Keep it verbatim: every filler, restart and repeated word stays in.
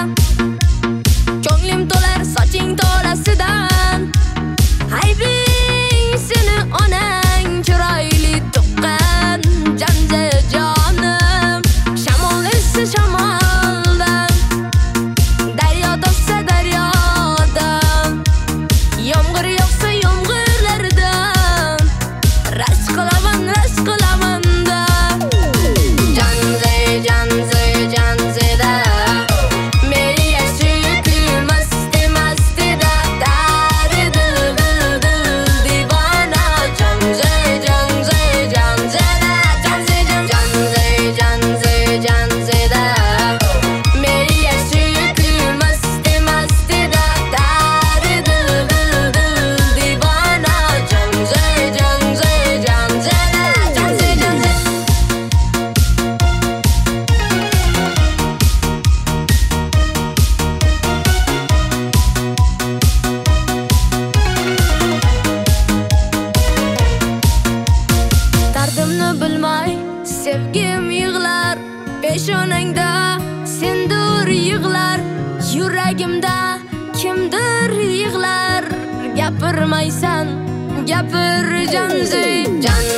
Ko'nglim to'lar soching to'lasidan. Aybing seni onang chiroyli tuqqan. Janja jonim shamol esa shamoldan. Daryo to'ssa daryodan. Yomg'ir yog'sa yomg'irlardan. Rashk qilaman, rashk qilaman da. Janze, janze, janzeda. Meri yashuku masti mastida. Dari dil dil dil divana. Janze, janze, janzeda. Janze, janze, janze, janzeda. Meri yashuku masti mastida. Dari dil dil dil divana. Janze, janze, janzeda. Janze, janze. Dardimni bilmay sevgim yig'lar. Peshonangda sendur yig'lar. Yuragimda kimdir yig'lar. Gapirmaysan, gapir janze, janze.